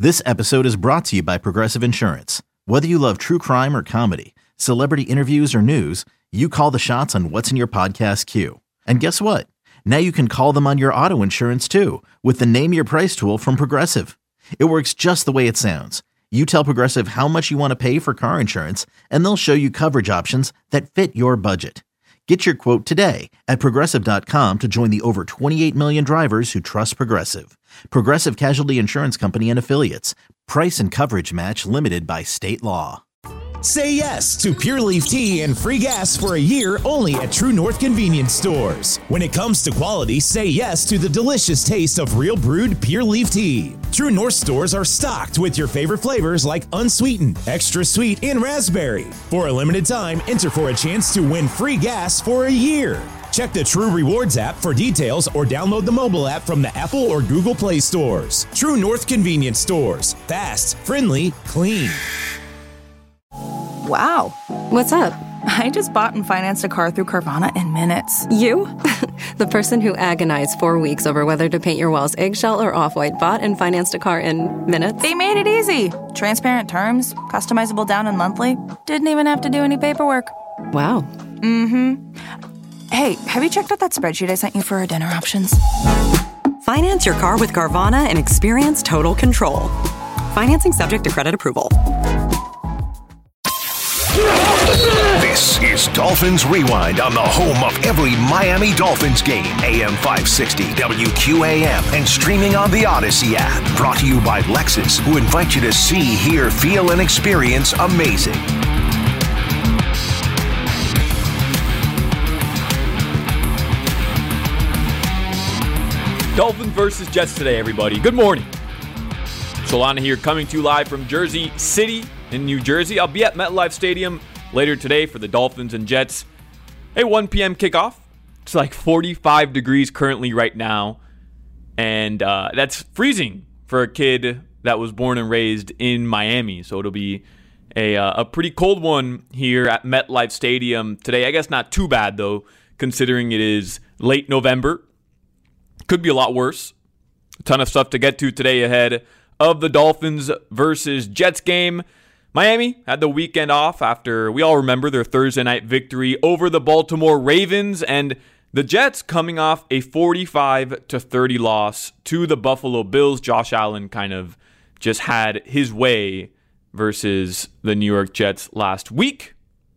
This episode is brought to you by Progressive Insurance. Whether you love true crime or comedy, celebrity interviews or news, you call the shots on what's in your podcast queue. And guess what? Now you can call them on your auto insurance too with the Name Your Price tool from Progressive. It works just the way it sounds. You tell Progressive how much you want to pay for car insurance, and they'll show you coverage options that fit your budget. Get your quote today at Progressive.com to join the over 28 million drivers who trust Progressive. Progressive Casualty Insurance Company and Affiliates. Price and coverage match limited by state law. Say yes to Pure Leaf Tea and free gas for a year only at True North Convenience Stores. When it comes to quality, say yes to the delicious taste of real brewed Pure Leaf Tea. True North stores are stocked with your favorite flavors like unsweetened, extra sweet, and raspberry. For a limited time, enter for a chance to win free gas for a year. Check the True Rewards app for details or download the mobile app from the Apple or Google Play stores. True North Convenience Stores. Fast, friendly, clean. Wow. What's up? I just bought and financed a car through Carvana in minutes. You? The person who agonized 4 weeks over whether to paint your walls eggshell or off-white bought and financed a car in minutes? They made it easy. Transparent terms, customizable down and monthly. Didn't even have to do any paperwork. Wow. Mm-hmm. Hey, have you checked out that spreadsheet I sent you for our dinner options? Finance your car with Carvana and experience total control. Financing subject to credit approval. This is Dolphins Rewind on the home of every Miami Dolphins game. AM 560 WQAM and streaming on the Odyssey app. Brought to you by Lexus, who invite you to see, hear, feel, and experience amazing. Dolphins versus Jets today, everybody. Good morning. Solana here, coming to you live from Jersey City in New Jersey. I'll be at MetLife Stadium later today for the Dolphins and Jets. A 1 p.m. kickoff. It's like 45 degrees currently right now. And that's freezing for a kid that was born and raised in Miami. So it'll be a pretty cold one here at MetLife Stadium today. I guess not too bad, though, considering it is late November. Could be a lot worse. A ton of stuff to get to today ahead of the Dolphins versus Jets game. Miami had the weekend off after, we all remember, their Thursday night victory over the Baltimore Ravens, and the Jets coming off a 45-30 loss to the Buffalo Bills. Josh Allen kind of just had his way versus the New York Jets last week.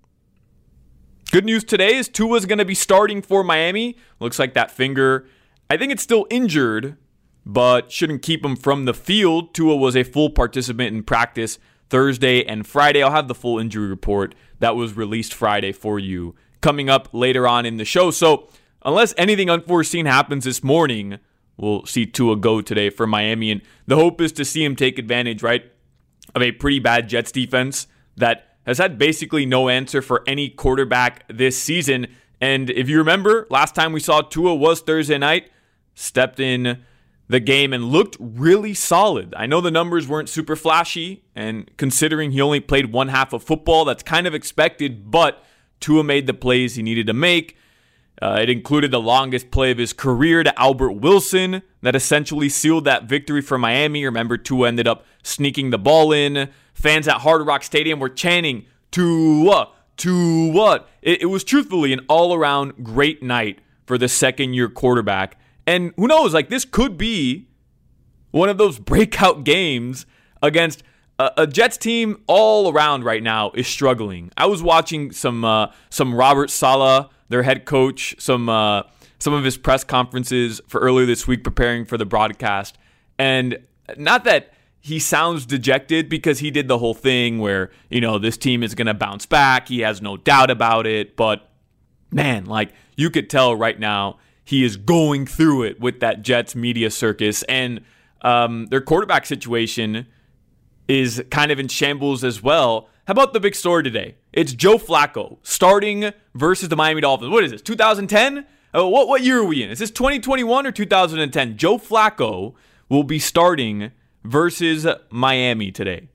Good news today is Tua's going to be starting for Miami. Looks like that finger, I think it's still injured, but shouldn't keep him from the field. Tua was a full participant in practice Thursday and Friday. I'll have the full injury report that was released Friday for you coming up later on in the show. So unless anything unforeseen happens this morning, we'll see Tua go today for Miami. And the hope is to see him take advantage, right, of a pretty bad Jets defense that has had basically no answer for any quarterback this season. And if you remember, last time we saw Tua was Thursday night, stepped in the game and looked really solid. I know the numbers weren't super flashy, and considering he only played one half of football, that's kind of expected, but Tua made the plays he needed to make. It included the longest play of his career to Albert Wilson that essentially sealed that victory for Miami. Remember, Tua ended up sneaking the ball in. Fans at Hard Rock Stadium were chanting, Tua, Tua. It was truthfully an all-around great night for the second-year quarterback. And who knows, like, this could be one of those breakout games against a Jets team all around right now is struggling. I was watching some Robert Saleh, their head coach, some of his press conferences for earlier this week preparing for the broadcast. And not that he sounds dejected, because he did the whole thing where, you know, this team is going to bounce back. He has no doubt about it. But, man, like, you could tell right now he is going through it with that Jets media circus. And their quarterback situation is kind of in shambles as well. How about the big story today? It's Joe Flacco starting versus the Miami Dolphins. What is this, 2010? What year are we in? Is this 2021 or 2010? Joe Flacco will be starting versus Miami today.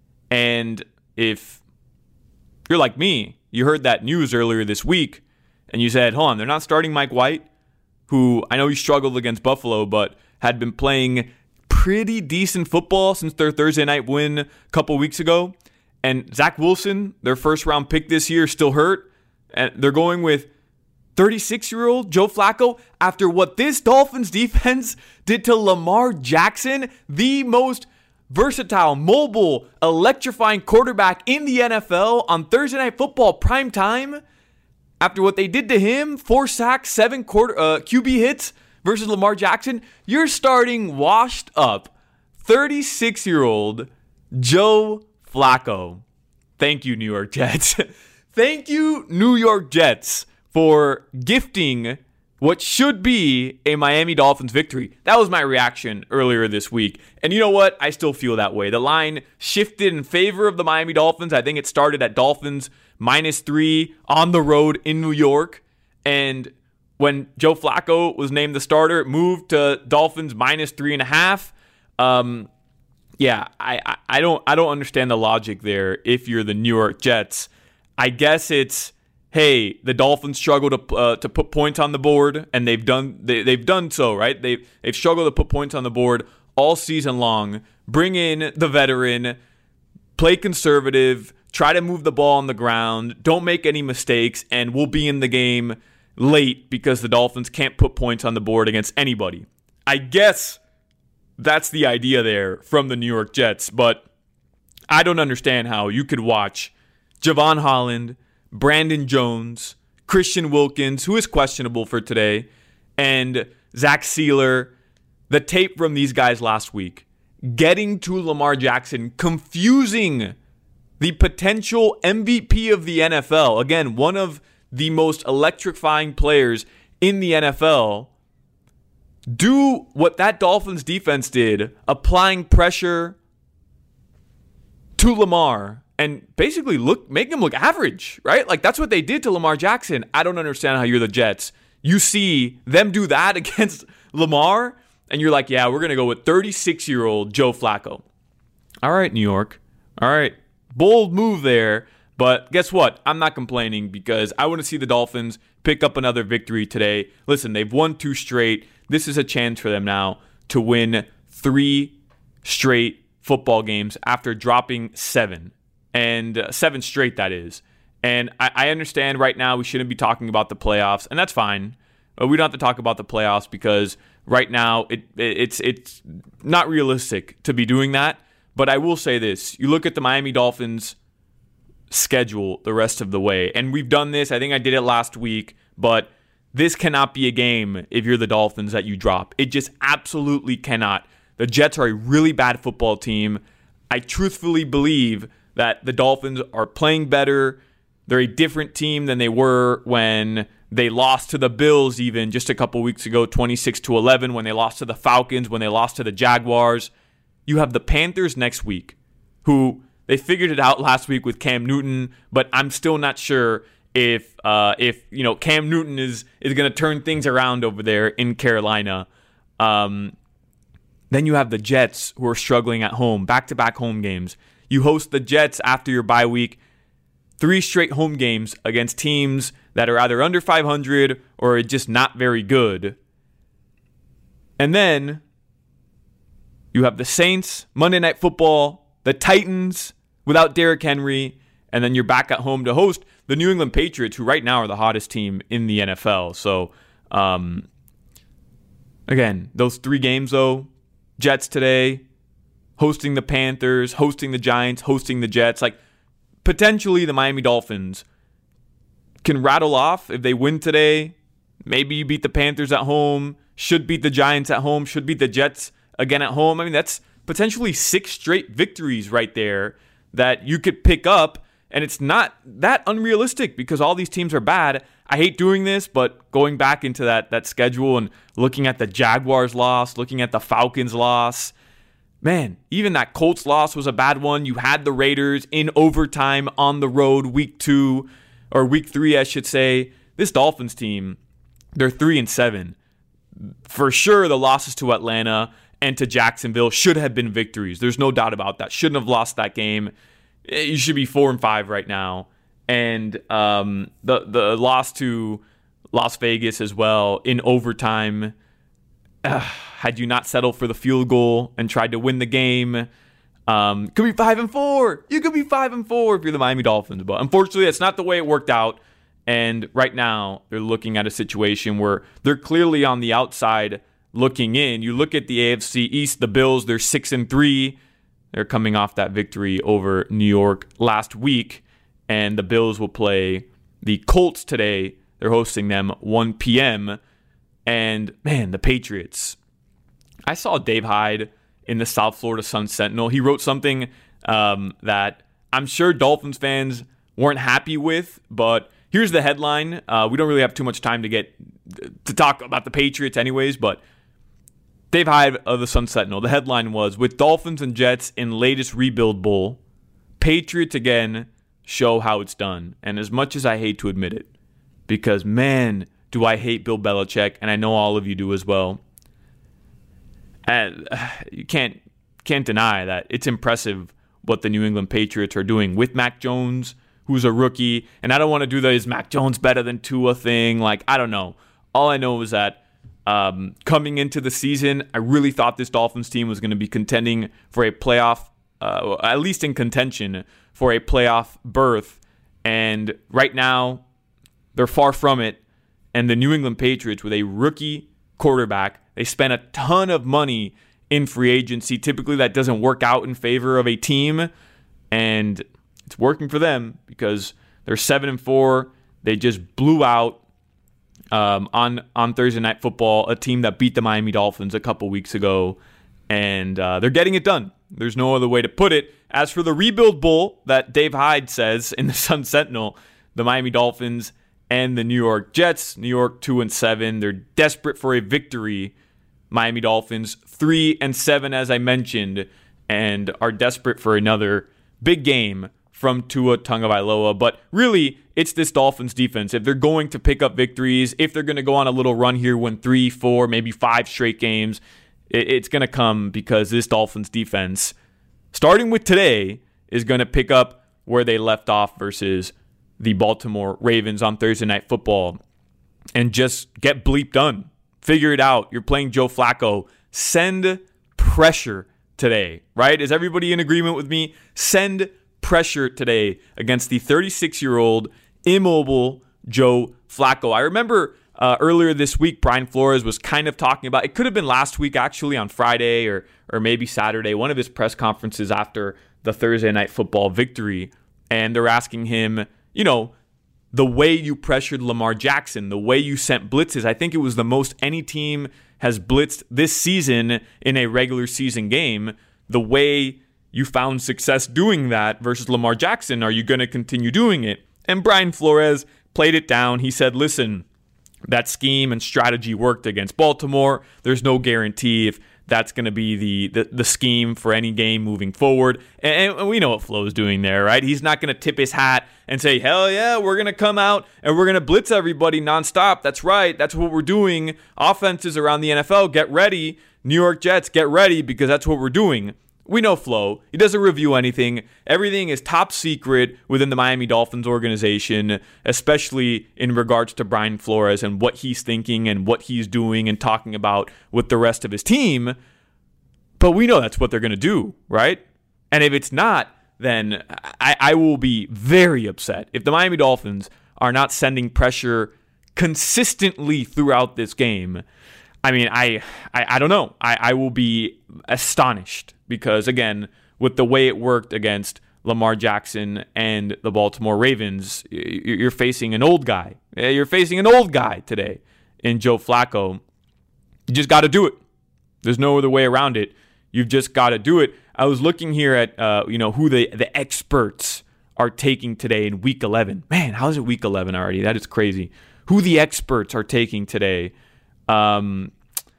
And if you're like me, you heard that news earlier this week, and you said, hold on, they're not starting Mike White, who I know he struggled against Buffalo, but had been playing pretty decent football since their Thursday night win a couple weeks ago. And Zach Wilson, their first-round pick this year, still hurt. And they're going with 36-year-old Joe Flacco after what this Dolphins defense did to Lamar Jackson, the most versatile, mobile, electrifying quarterback in the NFL on Thursday Night Football prime time. After what they did to him, 4 sacks, 7 QB hits versus Lamar Jackson, you're starting washed up 36-year-old Joe Flacco. Thank you, New York Jets. Thank you, New York Jets, for gifting what should be a Miami Dolphins victory. That was my reaction earlier this week. And you know what? I still feel that way. The line shifted in favor of the Miami Dolphins. I think it started at Dolphins -3 on the road in New York. And when Joe Flacco was named the starter, it moved to Dolphins -3.5. I don't understand the logic there if you're the New York Jets. I guess it's, hey, the Dolphins struggle to put points on the board, and they've done so, right? They've struggled to put points on the board all season long. Bring in the veteran, play conservative, try to move the ball on the ground, don't make any mistakes, and we'll be in the game late because the Dolphins can't put points on the board against anybody. I guess that's the idea there from the New York Jets, but I don't understand how you could watch Javon Holland, Brandon Jones, Christian Wilkins, who is questionable for today, and Zach Sealer, the tape from these guys last week, getting to Lamar Jackson, confusing the potential MVP of the NFL. Again, one of the most electrifying players in the NFL. Do what that Dolphins defense did, applying pressure to Lamar and basically make him look average, right? Like, that's what they did to Lamar Jackson. I don't understand how you're the Jets. You see them do that against Lamar, and you're like, yeah, we're going to go with 36-year-old Joe Flacco. All right, New York. All right. Bold move there. But guess what? I'm not complaining because I want to see the Dolphins pick up another victory today. Listen, they've won 2 straight. This is a chance for them now to win 3 straight football games after dropping 7. And 7 straight, that is. And I understand right now we shouldn't be talking about the playoffs, and that's fine. We don't have to talk about the playoffs because right now it's not realistic to be doing that. But I will say this. You look at the Miami Dolphins schedule the rest of the way, and we've done this. I think I did it last week, but this cannot be a game if you're the Dolphins that you drop. It just absolutely cannot. The Jets are a really bad football team. I truthfully believe that the Dolphins are playing better. They're a different team than they were when they lost to the Bills even just a couple weeks ago, 26-11, when they lost to the Falcons, when they lost to the Jaguars. You have the Panthers next week, who they figured it out last week with Cam Newton, but I'm still not sure if Cam Newton is going to turn things around over there in Carolina. Then you have the Jets, who are struggling at home, back-to-back home games. You host the Jets after your bye week, 3 straight home games against teams that are either under 500 or just not very good. And then you have the Saints, Monday Night Football, the Titans without Derrick Henry, and then you're back at home to host the New England Patriots, who right now are the hottest team in the NFL. So, again, those 3 games, though, Jets today, hosting the Panthers, hosting the Giants, hosting the Jets. Like, potentially the Miami Dolphins can rattle off if they win today. Maybe you beat the Panthers at home, should beat the Giants at home, should beat the Jets again at home. I mean, that's potentially 6 straight victories right there that you could pick up, and it's not that unrealistic because all these teams are bad. I hate doing this, but going back into that schedule and looking at the Jaguars loss, looking at the Falcons loss, man, even that Colts loss was a bad one. You had the Raiders in overtime on the road week 2, or week 3, I should say. This Dolphins team, they're 3-7. For sure, the losses to Atlanta and to Jacksonville should have been victories. There's no doubt about that. Shouldn't have lost that game. You should be 4-5 right now. And the loss to Las Vegas as well in overtime, had you not settled for the field goal and tried to win the game, could be 5-4. You could be 5-4 if you're the Miami Dolphins. But unfortunately, that's not the way it worked out. And right now, they're looking at a situation where they're clearly on the outside looking in. You look at the AFC East, the Bills, they're 6-3. They're coming off that victory over New York last week. And the Bills will play the Colts today. They're hosting them 1 p.m. And, man, the Patriots. I saw Dave Hyde in the South Florida Sun-Sentinel. He wrote something that I'm sure Dolphins fans weren't happy with, but here's the headline. We don't really have too much time to talk about the Patriots anyways, but Dave Hyde of the Sun-Sentinel, the headline was, with Dolphins and Jets in latest rebuild bowl, Patriots again show how it's done. And as much as I hate to admit it, because, man, do I hate Bill Belichick, and I know all of you do as well. And you can't deny that it's impressive what the New England Patriots are doing with Mac Jones, who's a rookie. And I don't want to do the is Mac Jones better than Tua thing. Like, I don't know. All I know is that coming into the season, I really thought this Dolphins team was going to be contending for a playoff, at least in contention for a playoff berth. And right now, they're far from it. And the New England Patriots, with a rookie quarterback, they spent a ton of money in free agency. Typically, that doesn't work out in favor of a team. And it's working for them because they're 7-4. They just blew out on Thursday Night Football a team that beat the Miami Dolphins a couple weeks ago. And they're getting it done. There's no other way to put it. As for the rebuild bowl that Dave Hyde says in the Sun-Sentinel, the Miami Dolphins and the New York Jets, New York 2-7. They're desperate for a victory. Miami Dolphins 3-7, as I mentioned, and are desperate for another big game from Tua Tagovailoa. But really, it's this Dolphins defense. If they're going to pick up victories, if they're going to go on a little run here, win 3, 4, maybe 5 straight games, it's going to come because this Dolphins defense, starting with today, is going to pick up where they left off versus the Baltimore Ravens on Thursday Night Football and just get bleep done. Figure it out. You're playing Joe Flacco. Send pressure today, right? Is everybody in agreement with me? Send pressure today against the 36-year-old immobile Joe Flacco. I remember earlier this week, Brian Flores was kind of talking about, it could have been last week actually on Friday or maybe Saturday, one of his press conferences after the Thursday Night Football victory. And they're asking him, you know, the way you pressured Lamar Jackson, the way you sent blitzes. I think it was the most any team has blitzed this season in a regular season game. The way you found success doing that versus Lamar Jackson, are you going to continue doing it? And Brian Flores played it down. He said, listen, that scheme and strategy worked against Baltimore. There's no guarantee if that's going to be the scheme for any game moving forward. And we know what Flo's doing there, right? He's not going to tip his hat and say, hell yeah, we're going to come out and we're going to blitz everybody nonstop. That's right. That's what we're doing. Offenses around the NFL, get ready. New York Jets, get ready because that's what we're doing. We know Flo. He doesn't review anything. Everything is top secret within the Miami Dolphins organization, especially in regards to Brian Flores and what he's thinking and what he's doing and talking about with the rest of his team. But we know that's what they're going to do, right? And if it's not, then I will be very upset. If the Miami Dolphins are not sending pressure consistently throughout this game, I mean, I don't know. I will be astonished because, again, with the way it worked against Lamar Jackson and the Baltimore Ravens, you're facing an old guy. You're facing an old guy today in Joe Flacco. You just got to do it. There's no other way around it. You've just got to do it. I was looking here at who the experts are taking today in Week 11. Man, how is it Week 11 already? That is crazy. Who the experts are taking today. And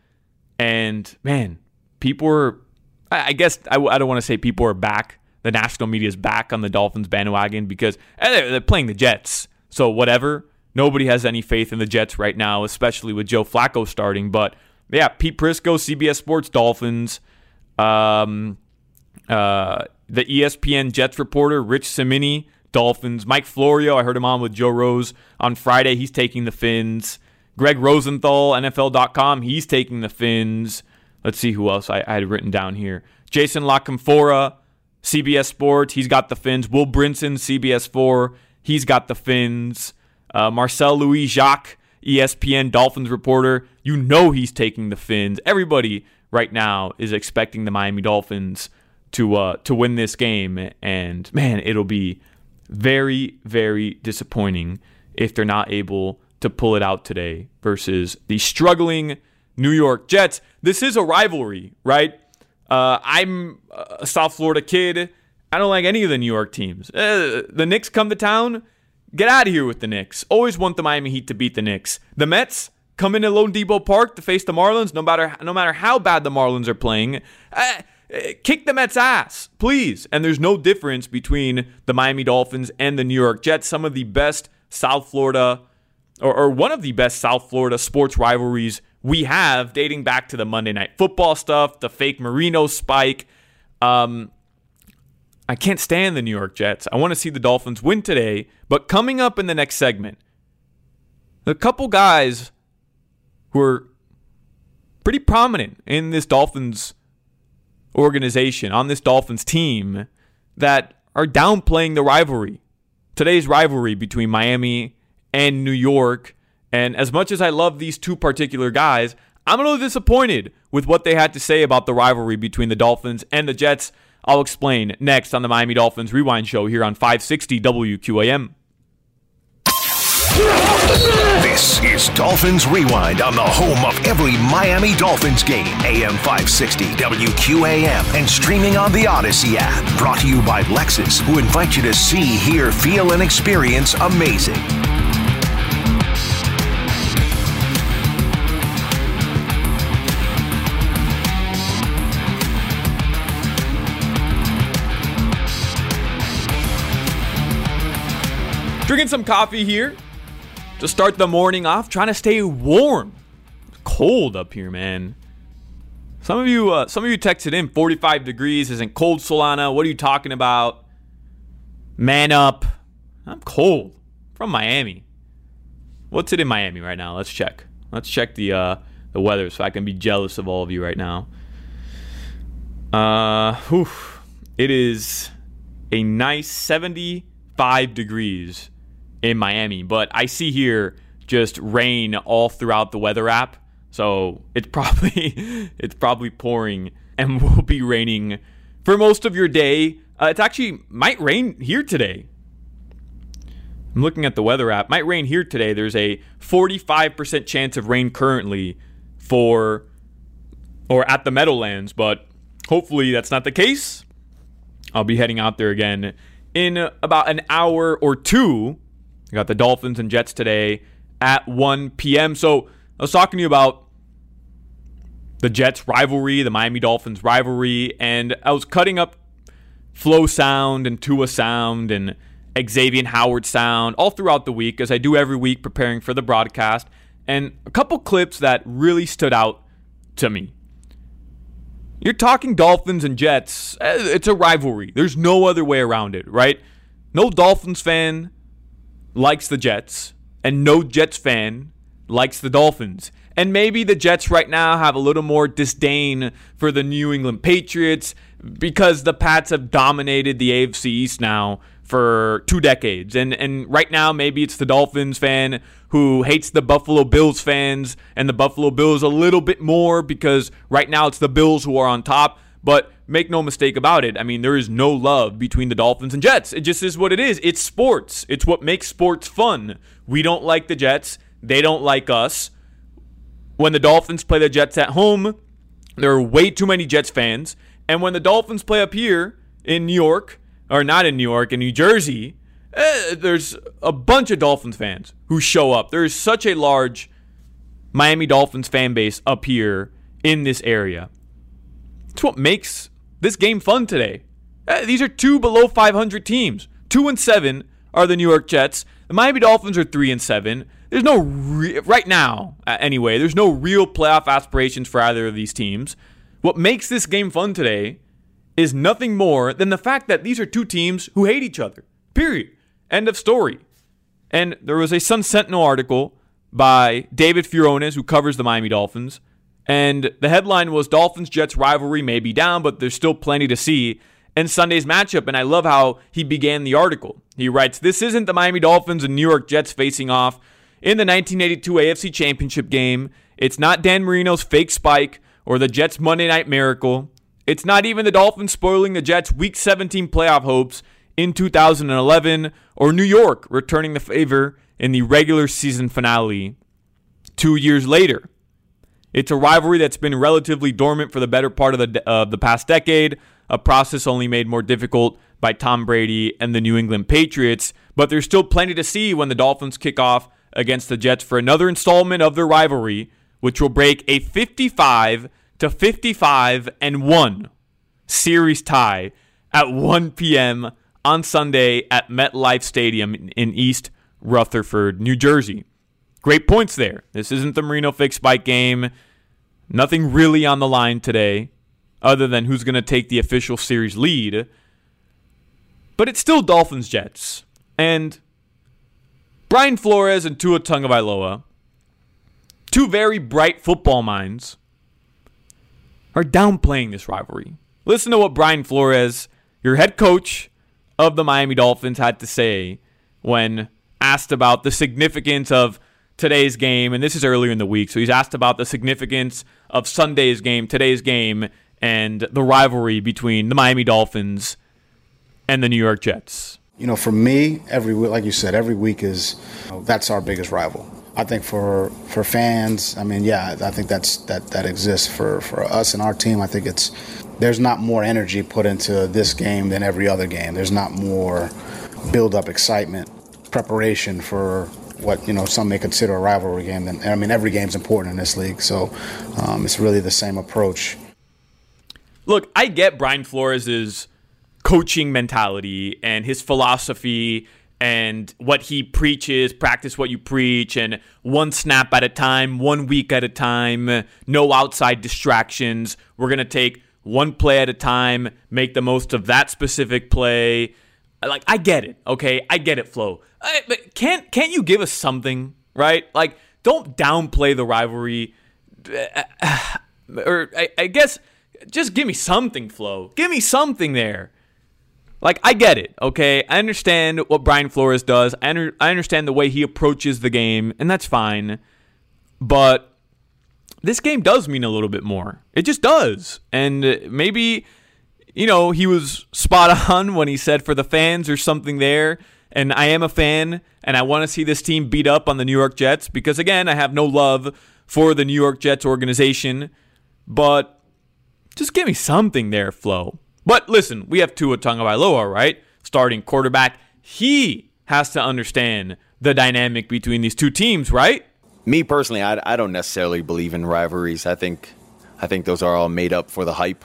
man, people are, I guess I don't want to say people are back. The national media is back on the Dolphins bandwagon because they're playing the Jets. So whatever. Nobody has any faith in the Jets right now, especially with Joe Flacco starting. But yeah, Pete Prisco, CBS Sports Dolphins. The ESPN Jets reporter, Rich Cimini, Dolphins. Mike Florio, I heard him on with Joe Rose on Friday. He's taking the Fins. Greg Rosenthal, NFL.com, he's taking the Fins. Let's see who else I had written down here. Jason La Canfora, CBS Sports, he's got the Fins. Will Brinson, CBS4, he's got the Fins. Marcel Louis-Jacques, ESPN Dolphins reporter, you know he's taking the Fins. Everybody right now is expecting the Miami Dolphins to win this game, and man, it'll be very, very disappointing if they're not able to pull it out today versus the struggling New York Jets. This is a rivalry, right? I'm a South Florida kid. I don't like any of the New York teams. The Knicks come to town. Get out of here with the Knicks. Always want the Miami Heat to beat the Knicks. The Mets come into Lone Depot Park to face the Marlins, no matter how bad the Marlins are playing. Kick the Mets' ass, please. And there's no difference between the Miami Dolphins and the New York Jets. Some of the best South Florida, or one of the best South Florida sports rivalries we have, dating back to the Monday Night Football stuff, the fake Marino spike. I can't stand the New York Jets. I want to see the Dolphins win today. But coming up in the next segment, a couple guys who are pretty prominent in this Dolphins organization, on this Dolphins team, that are downplaying the rivalry. Today's rivalry between Miami and New York. And as much as I love these two particular guys, I'm a little disappointed with what they had to say about the rivalry between the Dolphins and the Jets. I'll explain next on the Miami Dolphins Rewind Show here on 560 WQAM. This is Dolphins Rewind on the home of every Miami Dolphins game. AM 560 WQAM and streaming on the Odyssey app. Brought to you by Lexus, who invite you to see, hear, feel, and experience amazing. Drinking some coffee here to start the morning off, trying to stay warm. It's cold up here, man. Some of you texted in 45 degrees isn't cold, Solana. What are you talking about? Man up. I'm cold. From Miami. What's it in Miami right now? Let's check. Let's check the weather so I can be jealous of all of you right now. It is a nice 75 degrees in Miami, but I see here just rain all throughout the weather app, so it's probably pouring and will be raining for most of your day. It actually might rain here today. I'm looking at the weather app. Might rain here today. There's a 45% chance of rain currently at the Meadowlands, but hopefully that's not the case. I'll be heading out there again in about an hour or two. I got the Dolphins and Jets today at 1 p.m. So I was talking to you about the Jets rivalry, the Miami Dolphins rivalry, and I was cutting up Flow sound and Tua sound and Xavier Howard sound all throughout the week, as I do every week preparing for the broadcast, and a couple clips that really stood out to me. You're talking Dolphins and Jets. It's a rivalry. There's no other way around it, right? No Dolphins fan likes the Jets, and no Jets fan likes the Dolphins. And maybe the Jets right now have a little more disdain for the New England Patriots because the Pats have dominated the AFC East now for 2 decades. And right now, maybe it's the Dolphins fan who hates the Buffalo Bills fans and the Buffalo Bills a little bit more because right now it's the Bills who are on top. But make no mistake about it. I mean, there is no love between the Dolphins and Jets. It just is what it is. It's sports. It's what makes sports fun. We don't like the Jets. They don't like us. When the Dolphins play the Jets at home, there are way too many Jets fans. And when the Dolphins play up here in New York, or not in New York, in New Jersey, there's a bunch of Dolphins fans who show up. There is such a large Miami Dolphins fan base up here in this area. It's what makes this game fun today. These are 2 below 500 teams. 2-7 are the New York Jets. The Miami Dolphins are 3-7. There's no right now, anyway. There's no real playoff aspirations for either of these teams. What makes this game fun today is nothing more than the fact that these are 2 teams who hate each other. Period. End of story. And there was a Sun Sentinel article by David Furones, who covers the Miami Dolphins. And the headline was Dolphins-Jets rivalry may be down, but there's still plenty to see in Sunday's matchup. And I love how he began the article. He writes, "This isn't the Miami Dolphins and New York Jets facing off in the 1982 AFC Championship game. It's not Dan Marino's fake spike or the Jets' Monday Night Miracle. It's not even the Dolphins spoiling the Jets' Week 17 playoff hopes in 2011 or New York returning the favor in the regular season finale 2 years later. It's a rivalry that's been relatively dormant for the better part of the past decade, a process only made more difficult by Tom Brady and the New England Patriots. But there's still plenty to see when the Dolphins kick off against the Jets for another installment of their rivalry, which will break a 55-55-1 series tie at 1 p.m. on Sunday at MetLife Stadium in East Rutherford, New Jersey." Great points there. This isn't the Marino fake spike game. Nothing really on the line today other than who's going to take the official series lead. But it's still Dolphins-Jets. And Brian Flores and Tua Tagovailoa, two very bright football minds, are downplaying this rivalry. Listen to what Brian Flores, your head coach of the Miami Dolphins, had to say when asked about the significance of today's game, and this is earlier in the week, so he's asked about the significance of Sunday's game, today's game, and the rivalry between the Miami Dolphins and the New York Jets. You know, for me, every week, like you said, every week is, that's our biggest rival. I think for fans, I mean, yeah, I think that exists for us and our team. I think there's not more energy put into this game than every other game. There's not more build-up excitement, preparation for what, you know, some may consider a rivalry game. And I mean, every game's important in this league, so it's really the same approach. Look, I get Brian Flores' coaching mentality and his philosophy and what he preaches, practice what you preach, and one snap at a time, 1 week at a time, no outside distractions. We're going to take one play at a time, make the most of that specific play. Like, I get it, okay? I get it, Flo. But can't you give us something, right? Like, don't downplay the rivalry. Or I guess just give me something, Flo. Give me something there. Like, I get it, okay? I understand what Brian Flores does. I understand the way he approaches the game, and that's fine. But this game does mean a little bit more. It just does. And maybe, you know, he was spot on when he said for the fans there's something there. And I am a fan, and I want to see this team beat up on the New York Jets because, again, I have no love for the New York Jets organization. But just give me something there, Flo. But listen, we have Tua Tagovailoa, right? Starting quarterback. He has to understand the dynamic between these two teams, right? Me personally, I don't necessarily believe in rivalries. I think those are all made up for the hype.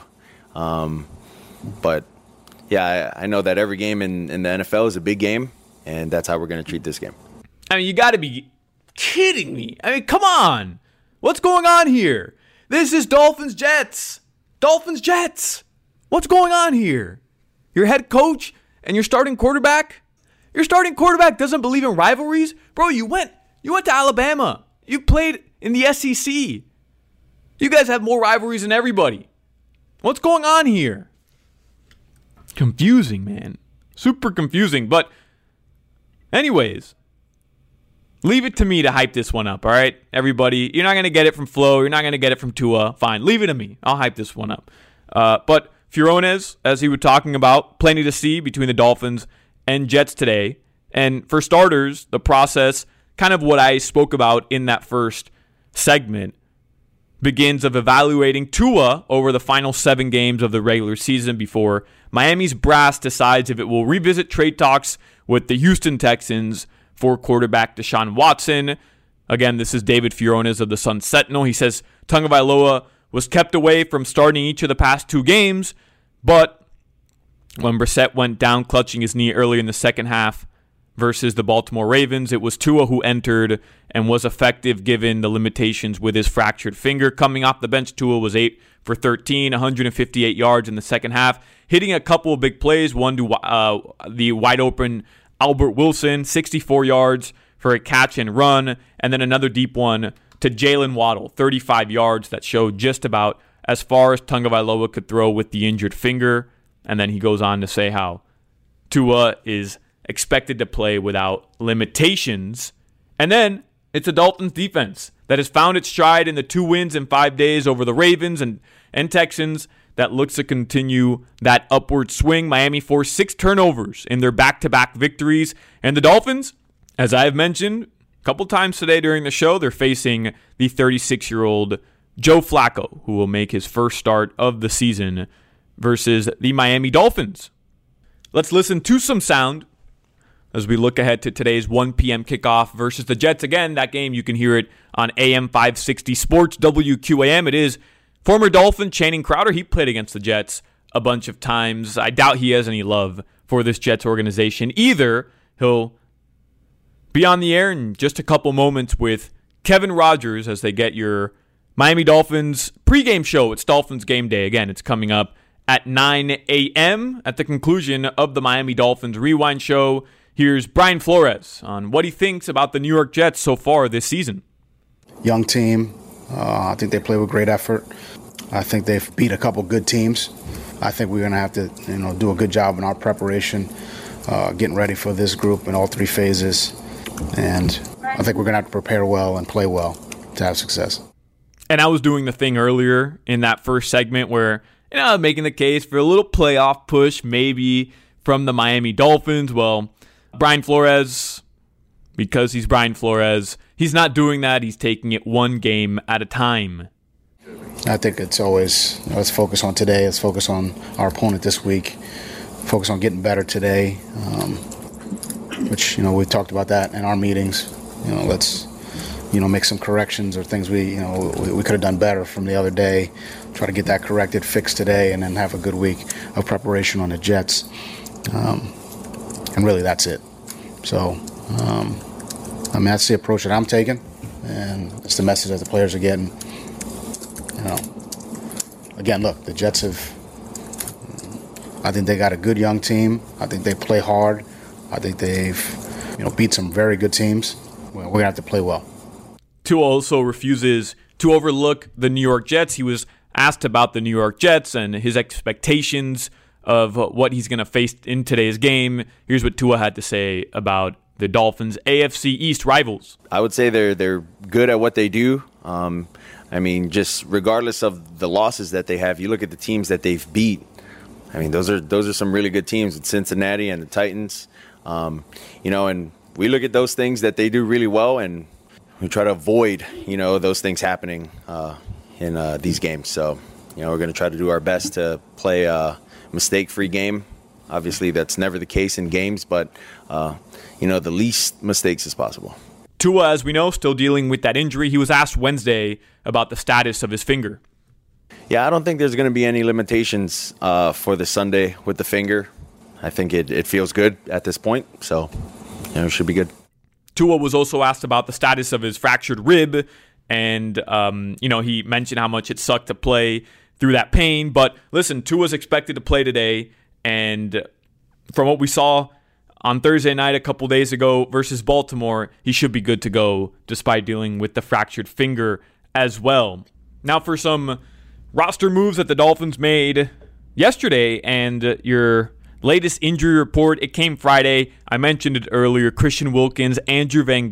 But yeah, I know that every game in the NFL is a big game, and that's how we're going to treat this game. I mean, you got to be kidding me. I mean, come on. What's going on here? This is Dolphins-Jets. Dolphins-Jets. What's going on here? Your head coach and your starting quarterback? Your starting quarterback doesn't believe in rivalries? Bro, you went to Alabama. You played in the SEC. You guys have more rivalries than everybody. What's going on here? Confusing, man. Super confusing. But anyways, leave it to me to hype this one up, all right? Everybody, you're not going to get it from Flo. You're not going to get it from Tua. Fine, leave it to me. I'll hype this one up. But Furones, as he was talking about, plenty to see between the Dolphins and Jets today. And for starters, the process, kind of what I spoke about in that first segment, begins of evaluating Tua over the final 7 games of the regular season before Miami's brass decides if it will revisit trade talks with the Houston Texans for quarterback Deshaun Watson. Again, this is David Furones of the Sun Sentinel. He says Tagovailoa was kept away from starting each of the past 2 games, but when Brissett went down clutching his knee early in the second half versus the Baltimore Ravens, it was Tua who entered and was effective given the limitations with his fractured finger. Coming off the bench, Tua was 8 for 13, 158 yards in the second half, hitting a couple of big plays, one to the wide-open Albert Wilson, 64 yards for a catch and run, and then another deep one to Jalen Waddle, 35 yards that showed just about as far as Tagovailoa could throw with the injured finger. And then he goes on to say how Tua is expected to play without limitations. And then it's a Dolphins defense that has found its stride in the 2 wins in 5 days over the Ravens and Texans that looks to continue that upward swing. Miami forced 6 turnovers in their back-to-back victories. And the Dolphins, as I have mentioned a couple times today during the show, they're facing the 36-year-old Joe Flacco, who will make his first start of the season versus the Miami Dolphins. Let's listen to some sound as we look ahead to today's 1 p.m. kickoff versus the Jets. Again, that game, you can hear it on AM 560 Sports, WQAM. It is former Dolphin Channing Crowder. He played against the Jets a bunch of times. I doubt he has any love for this Jets organization either. He'll be on the air in just a couple moments with Kevin Rogers as they get your Miami Dolphins pregame show. It's Dolphins Game Day. Again, it's coming up at 9 a.m. at the conclusion of the Miami Dolphins Rewind Show. Here's Brian Flores on what he thinks about the New York Jets so far this season. Young team. I think they play with great effort. I think they've beat a couple good teams. I think we're going to have to, do a good job in our preparation, getting ready for this group in all 3 phases. And I think we're going to have to prepare well and play well to have success. And I was doing the thing earlier in that first segment where, making the case for a little playoff push maybe from the Miami Dolphins. Well, Brian Flores, because he's Brian Flores, he's not doing that. He's taking it 1 game at a time. I think it's always, let's focus on today. Let's focus on our opponent this week. Focus on getting better today, which, we've talked about that in our meetings. Let's, make some corrections or things we could have done better from the other day. Try to get that corrected, fixed today, and then have a good week of preparation on the Jets. And really, that's it. So, that's the approach that I'm taking, and it's the message that the players are getting. Again, look, the Jets I think they got a good young team. I think they play hard. I think they've, beat some very good teams. We're going to have to play well. Tua also refuses to overlook the New York Jets. He was asked about the New York Jets and his expectations of what he's going to face in today's game. Here's what Tua had to say about the Dolphins' AFC East rivals. I would say they're good at what they do. Just regardless of the losses that they have, you look at the teams that they've beat. Those are some really good teams with Cincinnati and the Titans. And we look at those things that they do really well, and we try to avoid, those things happening in these games. So, we're going to try to do our best to play a mistake-free game. Obviously, that's never the case in games, but, the least mistakes as possible. Tua, as we know, still dealing with that injury. He was asked Wednesday about the status of his finger. Yeah, I don't think there's going to be any limitations for the Sunday with the finger. I think it feels good at this point, so it should be good. Tua was also asked about the status of his fractured rib, and he mentioned how much it sucked to play through that pain. But listen, Tua's expected to play today, and from what we saw on Thursday night a couple days ago versus Baltimore, he should be good to go despite dealing with the fractured finger as well. Now for some roster moves that the Dolphins made yesterday and your latest injury report. It came Friday. I mentioned it earlier. Christian Wilkins, Andrew Van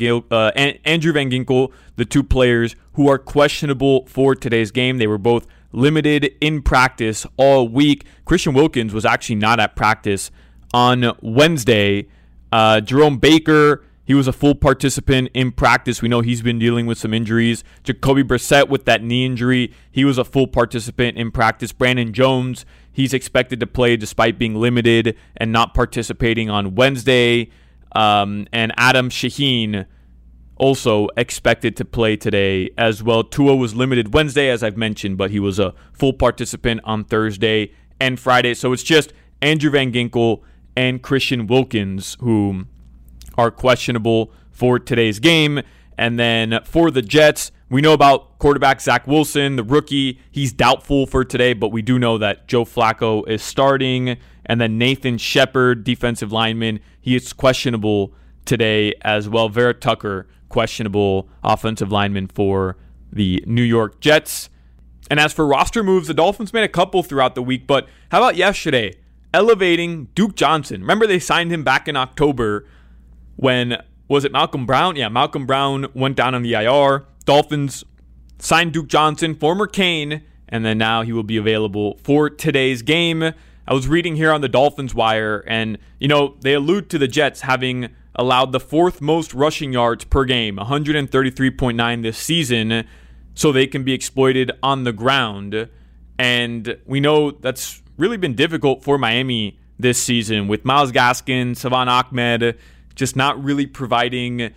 Ginkel, the 2 players who are questionable for today's game. They were both limited in practice all week. Christian Wilkins was actually not at practice on Wednesday. Jerome Baker, he was a full participant in practice. We know he's been dealing with some injuries. Jacoby Brissett with that knee injury, he was a full participant in practice. Brandon Jones, he's expected to play despite being limited and not participating on Wednesday. And Adam Shaheen also expected to play today as well. Tua was limited Wednesday, as I've mentioned, but he was a full participant on Thursday and Friday. So it's just Andrew Van Ginkel and Christian Wilkins who are questionable for today's game. And then for the Jets, we know about quarterback Zach Wilson, the rookie. He's doubtful for today, but we do know that Joe Flacco is starting. And then Nathan Shepard, defensive lineman, he is questionable today as well. Vera Tucker, questionable offensive lineman for the New York Jets. And as for roster moves, the Dolphins made a couple throughout the week, but how about yesterday? Elevating Duke Johnson. Remember they signed him back in October when, was it Malcolm Brown? Yeah, Malcolm Brown went down on the IR. Dolphins signed Duke Johnson, former Cane, and then now he will be available for today's game. I was reading here on the Dolphins Wire, and, they allude to the Jets having allowed the fourth most rushing yards per game, 133.9 this season, so they can be exploited on the ground. And we know that's really been difficult for Miami this season with Myles Gaskin, Salvon Ahmed just not really providing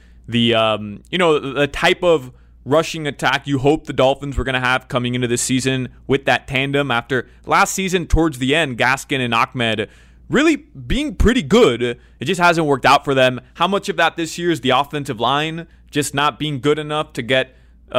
the type of rushing attack you hope the Dolphins were going to have coming into this season with that tandem after last season towards the end, Gaskin and Ahmed really being pretty good. It just hasn't worked out for them. How much of that this year is the offensive line just not being good enough to get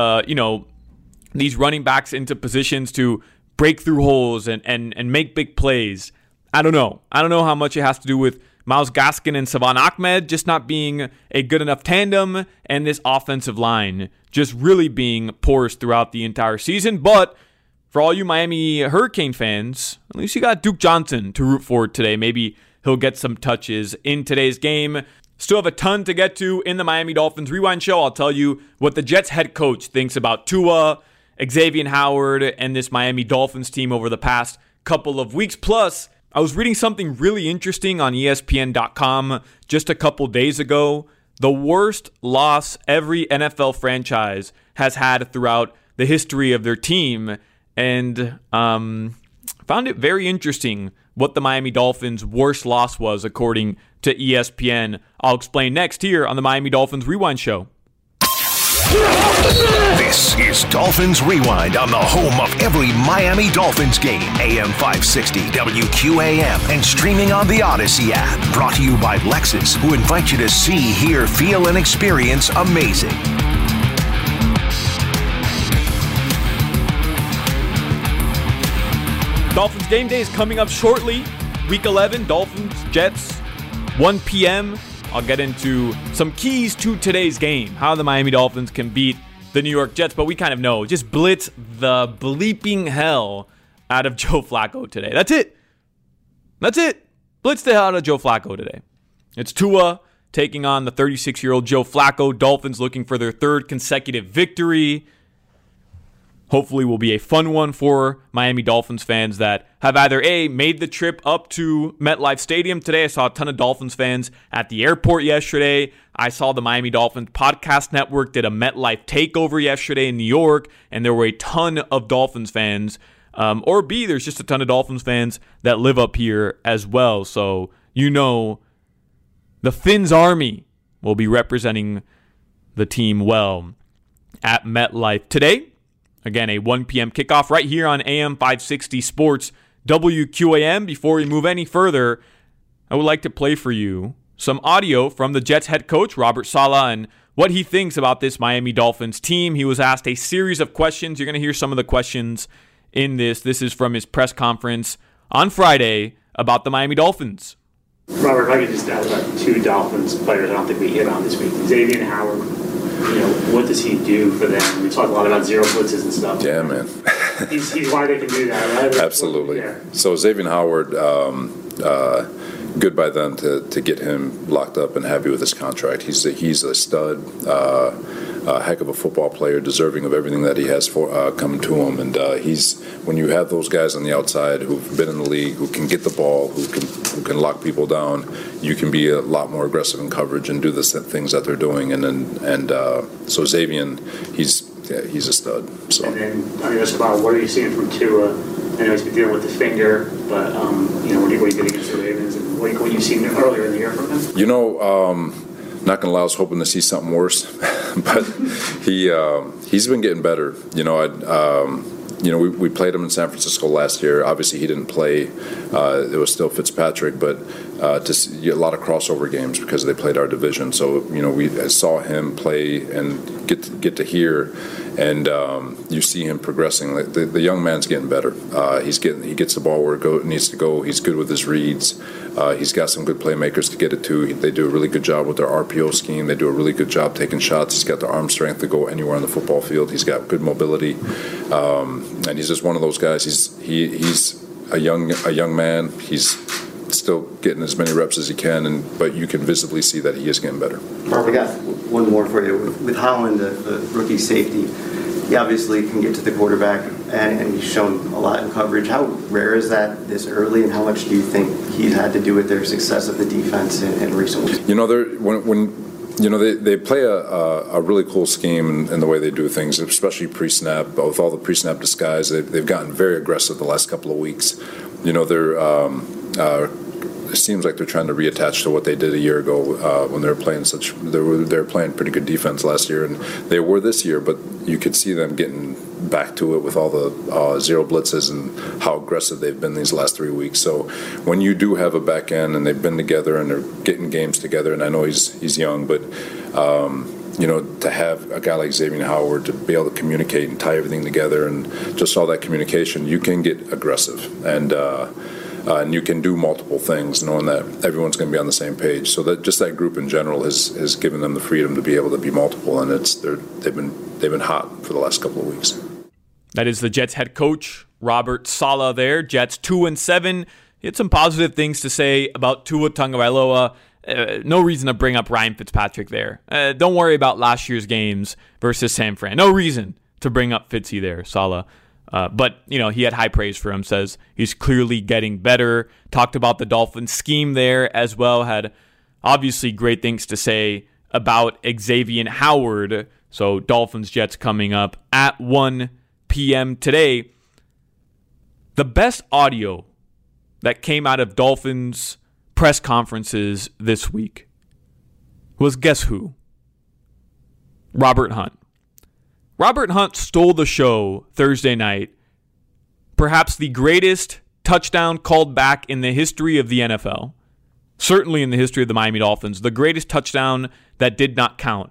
these running backs into positions to break through holes and make big plays? I don't know. I don't know how much it has to do with Myles Gaskin and Salvon Ahmed just not being a good enough tandem and this offensive line just really being porous throughout the entire season. But for all you Miami Hurricane fans, at least you got Duke Johnson to root for today. Maybe he'll get some touches in today's game. Still have a ton to get to in the Miami Dolphins Rewind Show. I'll tell you what the Jets head coach thinks about Tua, Xavier Howard, and this Miami Dolphins team over the past couple of weeks. Plus, I was reading something really interesting on ESPN.com just a couple days ago. The worst loss every NFL franchise has had throughout the history of their team. And found it very interesting what the Miami Dolphins' worst loss was according to ESPN. I'll explain next here on the Miami Dolphins Rewind Show. This is Dolphins Rewind on the home of every Miami Dolphins game. AM 560 WQAM and streaming on the Odyssey app. Brought to you by Lexus, who invite you to see, hear, feel, and experience amazing. Dolphins game day is coming up shortly. Week 11, Dolphins, Jets, 1 p.m. I'll get into some keys to today's game, how the Miami Dolphins can beat the New York Jets, but we kind of know. Just blitz the bleeping hell out of Joe Flacco today. That's it. Blitz the hell out of Joe Flacco today. It's Tua taking on the 36-year-old Joe Flacco. Dolphins looking for their third consecutive victory. Hopefully will be a fun one for Miami Dolphins fans that have either A, made the trip up to MetLife Stadium today. I saw a ton of Dolphins fans at the airport yesterday. I saw the Miami Dolphins Podcast Network did a MetLife takeover yesterday in New York, and there were a ton of Dolphins fans. Or B, there's just a ton of Dolphins fans that live up here as well. So, the Fins Army will be representing the team well at MetLife today. Again, a 1 p.m. kickoff right here on AM 560 Sports WQAM. Before we move any further, I would like to play for you some audio from the Jets head coach, Robert Saleh, and what he thinks about this Miami Dolphins team. He was asked a series of questions. You're going to hear some of the questions in this. This is from his press conference on Friday about the Miami Dolphins. Robert, if I could just ask about two Dolphins players I don't think we hit on this week. Xavier Howard. What does he do for them? We talk a lot about zero blitzes and stuff. Yeah, man. he's why they can do that, right? Absolutely. Yeah. So Xavier Howard, good by them to get him locked up and happy with his contract. He's a stud, a heck of a football player, deserving of everything that he has coming to him. And when you have those guys on the outside who've been in the league, who can get the ball, who can lock people down, you can be a lot more aggressive in coverage and do the things that they're doing. So Xavier, he's a stud. So. And then just about what are you seeing from Tua? I know he's been dealing with the finger, but what he did against the Ravens and what you've seen earlier in the year from him. Not gonna lie, I was hoping to see something worse, but he's been getting better. We played him in San Francisco last year. Obviously, he didn't play. It was still Fitzpatrick, but to see a lot of crossover games because they played our division. So we saw him play and get to hear, and you see him progressing. Like the young man's getting better. He gets the ball where it needs to go. He's good with his reads. He's got some good playmakers to get it to. They do a really good job with their RPO scheme. They do a really good job taking shots. He's got the arm strength to go anywhere on the football field. He's got good mobility, and he's just one of those guys. He's a young man. He's still getting as many reps as he can, but you can visibly see that he is getting better. Mark, we got one more for you. With Holland, the rookie safety, he obviously can get to the quarterback, and he's shown a lot in coverage. How rare is that this early, and how much do you think he's had to do with their success of the defense in recent weeks? They play a really cool scheme in the way they do things, especially pre-snap. With all the pre-snap disguise, they've gotten very aggressive the last couple of weeks. It seems like they're trying to reattach to what they did a year ago when they were playing they were playing pretty good defense last year, and they were this year. But you could see them getting back to it with all the zero blitzes and how aggressive they've been these last 3 weeks. So when you do have a back end and they've been together and they're getting games together, and I know he's young, but to have a guy like Xavier Howard to be able to communicate and tie everything together, and just all that communication, you can get aggressive and you can do multiple things, knowing that everyone's going to be on the same page. So that group in general has given them the freedom to be able to be multiple, and they've been hot for the last couple of weeks. That is the Jets head coach Robert Saleh there. Jets 2-7. He had some positive things to say about Tua Tagovailoa. No reason to bring up Ryan Fitzpatrick there. Don't worry about last year's games versus San Fran. No reason to bring up Fitzy there, Saleh. But, he had high praise for him, says he's clearly getting better. Talked about the Dolphins scheme there as well. Had obviously great things to say about Xavier Howard. So Dolphins-Jets coming up at 1 p.m. today. The best audio that came out of Dolphins press conferences this week was, guess who? Robert Hunt. Robert Hunt stole the show Thursday night. Perhaps the greatest touchdown called back in the history of the NFL. Certainly in the history of the Miami Dolphins. The greatest touchdown that did not count.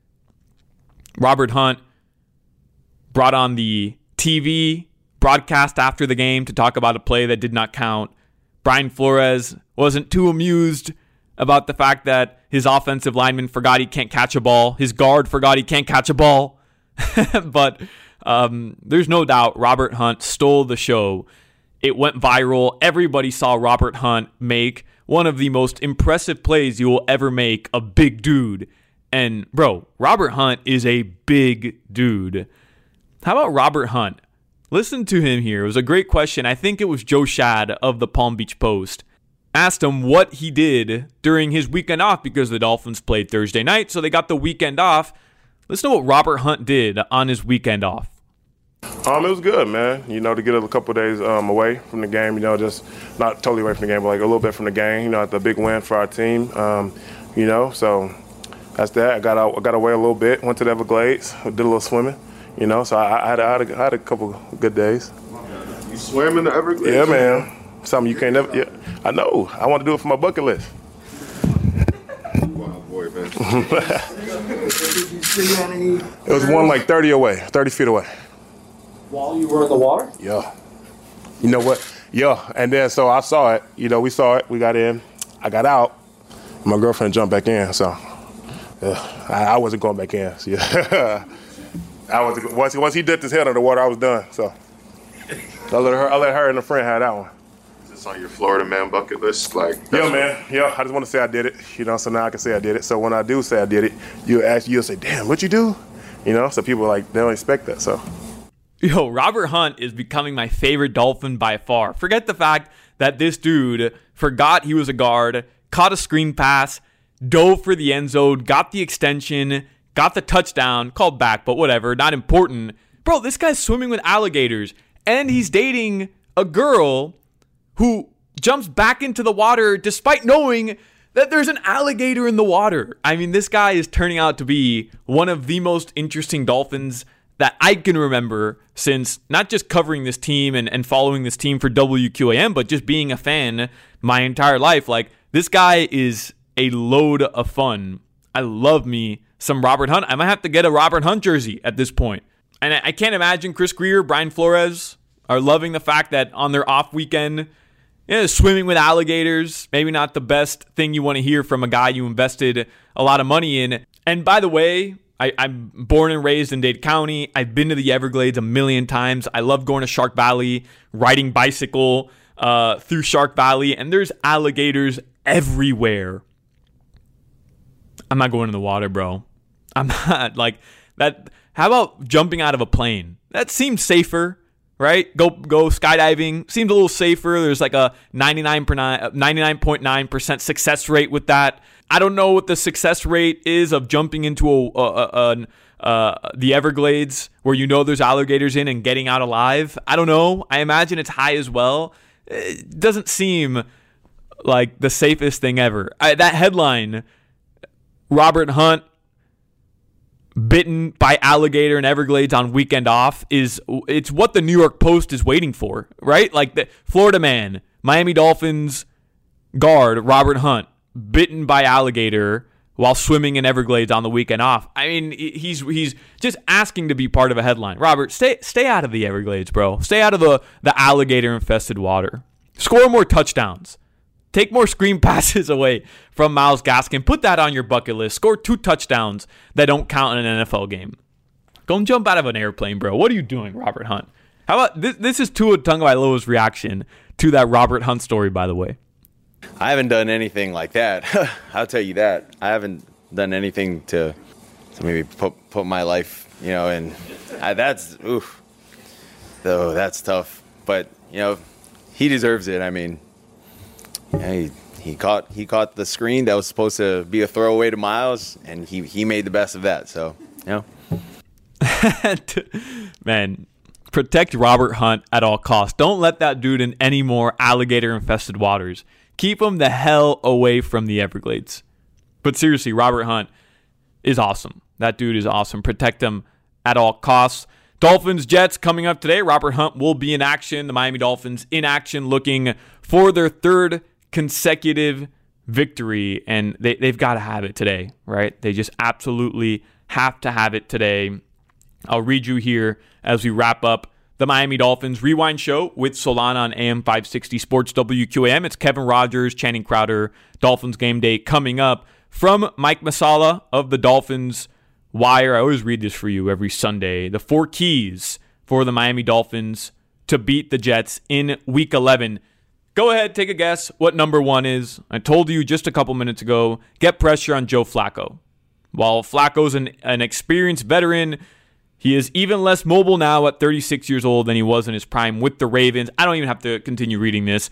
Robert Hunt brought on the TV broadcast after the game to talk about a play that did not count. Brian Flores wasn't too amused about the fact that his offensive lineman forgot he can't catch a ball. His guard forgot he can't catch a ball. But there's no doubt Robert Hunt stole the show. It went viral. Everybody saw Robert Hunt make one of the most impressive plays you will ever make, a big dude. And, bro, Robert Hunt is a big dude. How about Robert Hunt? Listen to him here. It was a great question. I think it was Joe Schad of the Palm Beach Post. Asked him what he did during his weekend off because the Dolphins played Thursday night, so they got the weekend off. Listen to what Robert Hunt did on his weekend off. It was good, man. To get a couple of days away from the game, just not totally away from the game, but like a little bit from the game, at the big win for our team, so that's that. I got away a little bit, went to the Everglades, did a little swimming, so I had a couple good days. You swam in the Everglades? Yeah, man. Something you can't never, yeah. I know. I want to do it for my bucket list. Wow, boy, man. It was one like 30 feet away. While you were in the water? Yeah. You know what? Yeah. And then so I saw it. We saw it. We got in. I got out. My girlfriend jumped back in. So I wasn't going back in. So, yeah. Once he dipped his head under the water, I was done. So I let her and a friend have that one. Is this on your Florida man bucket list? Yeah, man. Yeah. I just want to say I did it. So now I can say I did it. So when I do say I did it, you'll say, damn, what'd you do? So people they don't expect that. So. Yo, Robert Hunt is becoming my favorite Dolphin by far. Forget the fact that this dude forgot he was a guard, caught a screen pass, dove for the end zone, got the extension, got the touchdown, called back, but whatever, not important. Bro, this guy's swimming with alligators, and he's dating a girl who jumps back into the water despite knowing that there's an alligator in the water. I mean, this guy is turning out to be one of the most interesting Dolphins that I can remember since not just covering this team and following this team for WQAM, but just being a fan my entire life. This guy is a load of fun. I love me some Robert Hunt. I might have to get a Robert Hunt jersey at this point. And I can't imagine Chris Greer, Brian Flores are loving the fact that on their off weekend, swimming with alligators, maybe not the best thing you want to hear from a guy you invested a lot of money in. And by the way, I'm born and raised in Dade County. I've been to the Everglades a million times. I love going to Shark Valley, riding bicycle through Shark Valley, and there's alligators everywhere. I'm not going in the water, bro. I'm not like that. How about jumping out of a plane? That seems safer, right? Go skydiving. Seems a little safer. There's like a 99.9% success rate with that. I don't know what the success rate is of jumping into the Everglades where there's alligators in and getting out alive. I don't know. I imagine it's high as well. It doesn't seem like the safest thing ever. That headline, Robert Hunt bitten by alligator in Everglades on weekend off, it's what the New York Post is waiting for, right? Like the Florida man, Miami Dolphins guard Robert Hunt bitten by alligator while swimming in Everglades on the weekend off. I mean, he's just asking to be part of a headline. Robert, stay out of the Everglades, bro. Stay out of the alligator-infested water. Score more touchdowns. Take more screen passes away from Myles Gaskin. Put that on your bucket list. Score 2 touchdowns that don't count in an NFL game. Go and jump out of an airplane, bro. What are you doing, Robert Hunt? How about this is Tua Tagovailoa's reaction to that Robert Hunt story, by the way. I haven't done anything like that. I'll tell you that. I haven't done anything to maybe put my life, and that's tough. But, he deserves it. I mean, he caught the screen that was supposed to be a throwaway to Myles, and he made the best of that. So, Man, protect Robert Hunt at all costs. Don't let that dude in any more alligator-infested waters. Keep him the hell away from the Everglades. But seriously, Robert Hunt is awesome. That dude is awesome. Protect him at all costs. Dolphins, Jets coming up today. Robert Hunt will be in action. The Miami Dolphins in action looking for their 3rd consecutive victory. And they've got to have it today, right? They just absolutely have to have it today. I'll read you here as we wrap up the Miami Dolphins Rewind Show with Solana on AM 560 Sports WQAM. It's Kevin Rogers, Channing Crowder, Dolphins Game Day coming up from Mike Masala of the Dolphins Wire. I always read this for you every Sunday. The 4 keys for the Miami Dolphins to beat the Jets in Week 11. Go ahead, take a guess what number 1 is. I told you just a couple minutes ago, get pressure on Joe Flacco. While Flacco's an experienced veteran, he is even less mobile now at 36 years old than he was in his prime with the Ravens. I don't even have to continue reading this.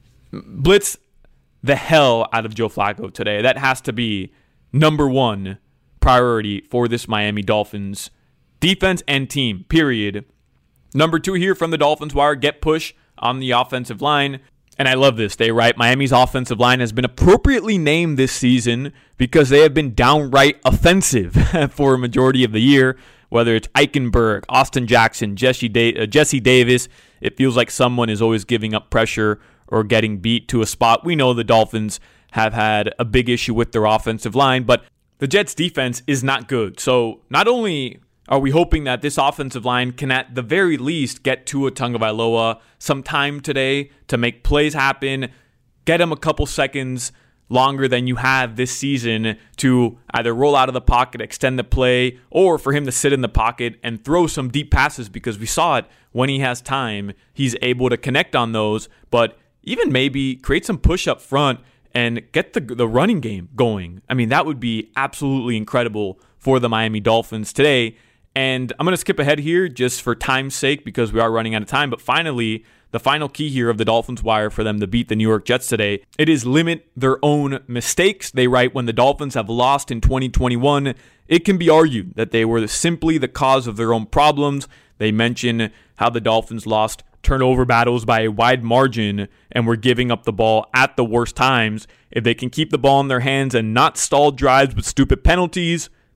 Blitz the hell out of Joe Flacco today. That has to be number 1 priority for this Miami Dolphins defense and team, period. Number 2 here from the Dolphins Wire, get push on the offensive line. And I love this. They write, Miami's offensive line has been appropriately named this season because they have been downright offensive for a majority of the year. Whether it's Eichenberg, Austin Jackson, Jesse Davis, it feels like someone is always giving up pressure or getting beat to a spot. We know the Dolphins have had a big issue with their offensive line, but the Jets' defense is not good. So not only are we hoping that this offensive line can at the very least get Tua Tagovailoa some time today to make plays happen, get him a couple seconds longer than you have this season to either roll out of the pocket, extend the play, or for him to sit in the pocket and throw some deep passes, because we saw it when he has time. He's able to connect on those, but even maybe create some push up front and get the running game going. I mean, that would be absolutely incredible for the Miami Dolphins today. And I'm going to skip ahead here just for time's sake because we are running out of time. But finally, the final key here of the Dolphins Wire for them to beat the New York Jets today, it is limit their own mistakes. They write, when the Dolphins have lost in 2021, it can be argued that they were simply the cause of their own problems. They mention how the Dolphins lost turnover battles by a wide margin and were giving up the ball at the worst times. If they can keep the ball in their hands and not stall drives with stupid penalties,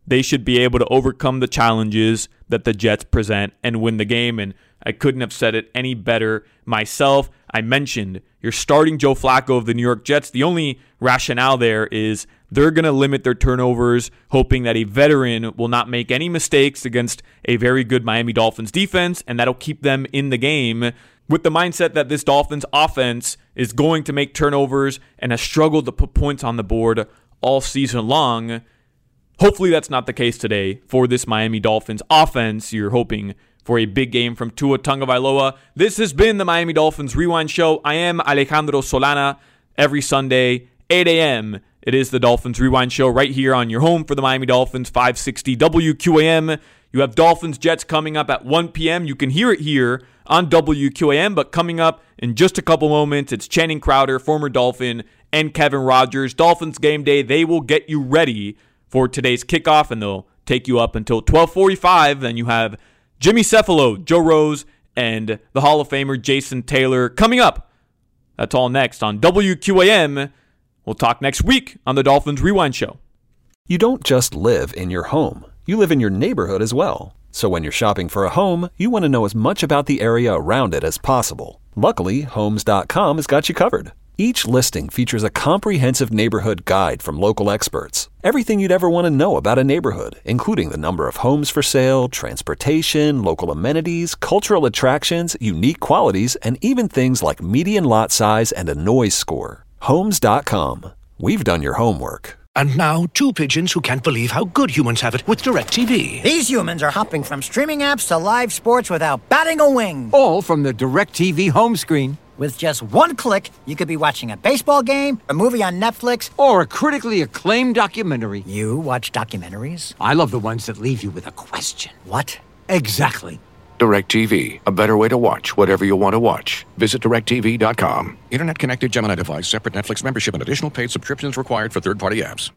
they should be able to overcome the challenges that the Jets present and win the game. And I couldn't have said it any better myself. I mentioned you're starting Joe Flacco of the New York Jets. The only rationale there is they're going to limit their turnovers, hoping that a veteran will not make any mistakes against a very good Miami Dolphins defense, and that'll keep them in the game with the mindset that this Dolphins offense is going to make turnovers and has struggled to put points on the board all season long. Hopefully that's not the case today for this Miami Dolphins offense. You're hoping for a big game from Tua Tagovailoa. This has been the Miami Dolphins Rewind Show. I am Alejandro Solana. Every Sunday, 8 a.m., it is the Dolphins Rewind Show right here on your home for the Miami Dolphins, 560 WQAM. You have Dolphins Jets coming up at 1 p.m. You can hear it here on WQAM, but coming up in just a couple moments, it's Channing Crowder, former Dolphin, and Kevin Rogers. Dolphins Game Day, they will get you ready for today's kickoff, and they'll take you up until 12:45. Then you have Jimmy Cefalo, Joe Rose, and the Hall of Famer Jason Taylor coming up. That's all next on WQAM. We'll talk next week on the Dolphins Rewind Show. You don't just live in your home. You live in your neighborhood as well. So when you're shopping for a home, you want to know as much about the area around it as possible. Luckily, Homes.com has got you covered. Each listing features a comprehensive neighborhood guide from local experts. Everything you'd ever want to know about a neighborhood, including the number of homes for sale, transportation, local amenities, cultural attractions, unique qualities, and even things like median lot size and a noise score. Homes.com. We've done your homework. And now, two pigeons who can't believe how good humans have it with DirecTV. These humans are hopping from streaming apps to live sports without batting a wing. All from the DirecTV home screen. With just one click, you could be watching a baseball game, a movie on Netflix, or a critically acclaimed documentary. You watch documentaries? I love the ones that leave you with a question. What? Exactly. DirecTV, a better way to watch whatever you want to watch. Visit DirecTV.com. Internet connected Gemini device, separate Netflix membership, and additional paid subscriptions required for third-party apps.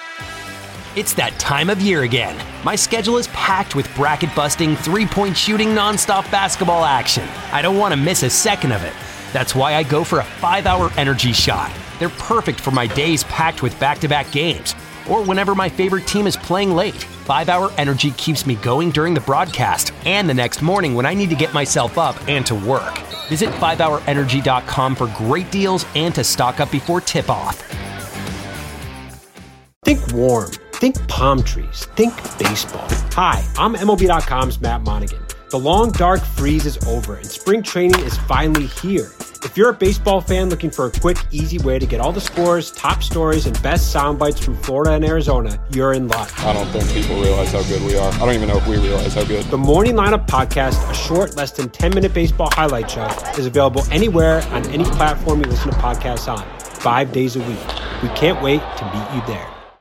It's that time of year again. My schedule is packed with bracket-busting, three-point shooting, nonstop basketball action. I don't want to miss a second of it. That's why I go for a 5-hour energy shot. They're perfect for my days packed with back-to-back games, or whenever my favorite team is playing late. 5-hour energy keeps me going during the broadcast and the next morning when I need to get myself up and to work. Visit 5hourenergy.com for great deals and to stock up before tip-off. Think warm. Think palm trees. Think baseball. Hi, I'm MLB.com's Matt Monaghan. The long, dark freeze is over, and spring training is finally here. If you're a baseball fan looking for a quick, easy way to get all the scores, top stories, and best sound bites from Florida and Arizona, you're in luck. I don't think people realize how good we are. I don't even know if we realize how good. The Morning Lineup Podcast, a short, less than 10-minute baseball highlight show, is available anywhere on any platform you listen to podcasts on, 5 days a week. We can't wait to meet you there.